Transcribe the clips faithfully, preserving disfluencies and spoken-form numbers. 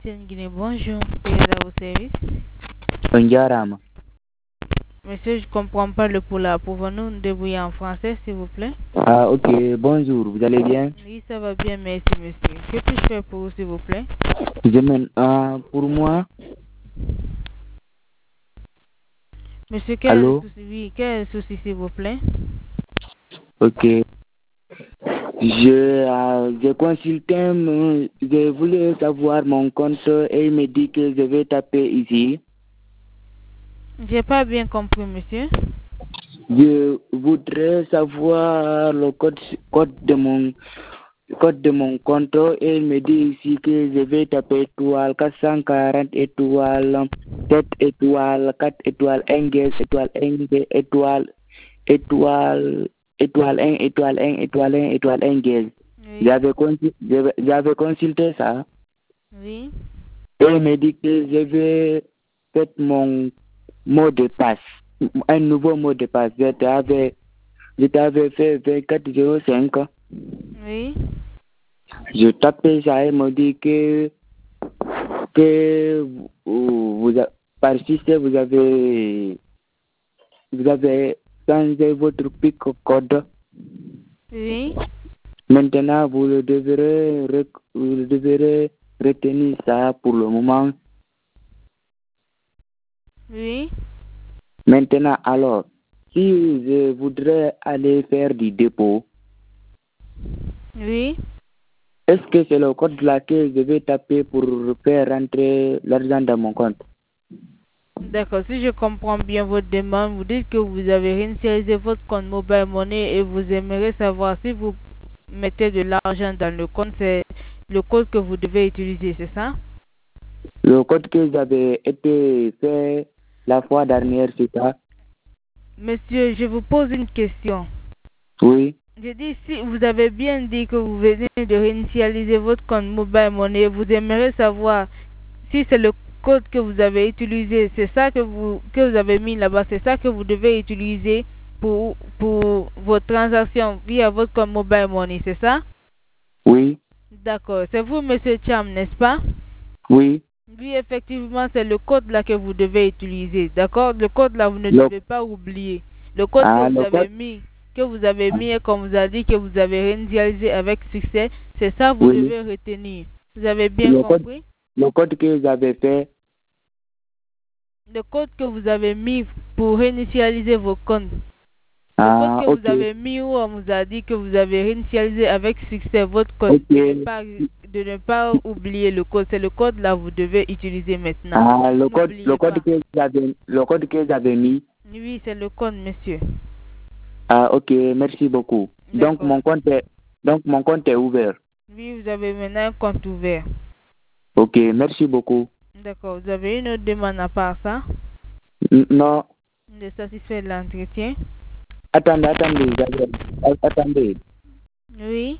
Guinée, bonjour, puis à vos services. Bonjour. Monsieur, je comprends pas le poula. Pouvons-nous nous débrouiller en français, s'il vous plaît? Ah, ok, bonjour, vous allez bien? Oui, ça va bien, merci, monsieur. Que puis-je faire pour vous, s'il vous plaît? Je mène, ah, pour moi, Monsieur, quel est le allô? souci? Oui, quel est le souci, s'il vous plaît? Ok. Je, ah, je consulté, mon- je voulais savoir mon compte et il me dit que je vais taper ici. J'ai pas bien compris, monsieur. Je voudrais savoir le code, code de mon code de mon compte et il me dit ici que je vais taper étoile quatre cent quarante étoile sept étoile quatre étoile un gaz étoile un étoile étoile étoile un étoile un étoile un étoile un gaz. Oui. J'avais consulté, j'avais consulté ça Oui. et il me dit que je vais faire mon mot de passe, un nouveau mot de passe. Je t'avais je t'avais fait vingt-quatre zéro cinq. Oui. Je tapais ça et me dit que, que vous, vous a- par système, vous avez, vous avez changé votre pic code. Oui. Maintenant, vous le devrez, rec- vous le devrez retenir ça pour le moment. Oui. Maintenant, alors, si je voudrais aller faire du dépôt, Oui. est-ce que c'est le code là que je vais taper pour faire rentrer l'argent dans mon compte? D'accord, si je comprends bien votre demande, vous dites que vous avez réinitialisé votre compte Mobile Money et vous aimeriez savoir si vous mettez de l'argent dans le compte, c'est le code que vous devez utiliser, c'est ça? Le code que j'avais été fait la fois dernière, c'est ça? Monsieur, je vous pose une question. Oui. Je dis, si vous avez bien dit que vous venez de réinitialiser votre compte Mobile Money, vous aimeriez savoir si c'est le code que vous avez utilisé, c'est ça que vous, que vous avez mis là-bas, c'est ça que vous devez utiliser pour, pour vos transactions via votre compte Mobile Money, c'est ça? Oui. D'accord. C'est vous, monsieur Cham, n'est-ce pas? Oui. Oui, effectivement, c'est le code là que vous devez utiliser. D'accord? Le code là, vous ne Le, devez pas oublier. Le code que ah, vous le avez code. mis, que vous avez mis et qu'on vous a dit que vous avez réinitialisé avec succès, c'est ça que vous Oui. devez retenir. Vous avez bien Le code, compris? le code que j'avais fait. Le code que vous avez mis pour réinitialiser vos comptes. Le code Ah, que vous ok. avez mis où on vous a dit que vous avez réinitialisé avec succès votre code. Ok. De ne pas, de ne pas oublier le code. C'est le code là que vous devez utiliser maintenant. Ah, le code, le N'oubliez code pas. que j'avais, le code que j'avais mis. Oui, c'est le code, monsieur. Ah, ok. Merci beaucoup. Donc, D'accord. mon compte est, donc, mon compte est ouvert. Oui, vous avez maintenant un compte ouvert. Ok. Merci beaucoup. D'accord. Vous avez une autre demande à part ça? N- Non. De satisfaire l'entretien? Attendez, attendez. j'avais- Attendez. Oui.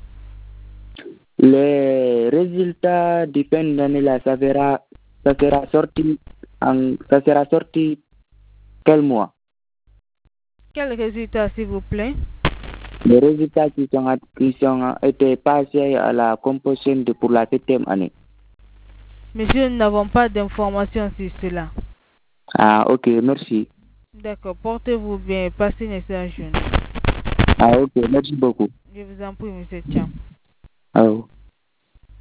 Les résultats du fin d'année là, ça sera, ça sera sorti en, ça sera sorti quel mois? Quel résultat, s'il vous plaît? Les résultats qui sont, qui sont été passés à la composition de, pour la septième année. Monsieur, nous n'avons pas d'informations sur cela. Ah, ok, merci. D'accord. Portez-vous bien et passez une excellente journée. Ah, ok, merci beaucoup. Je vous en prie, monsieur Cham. Ah.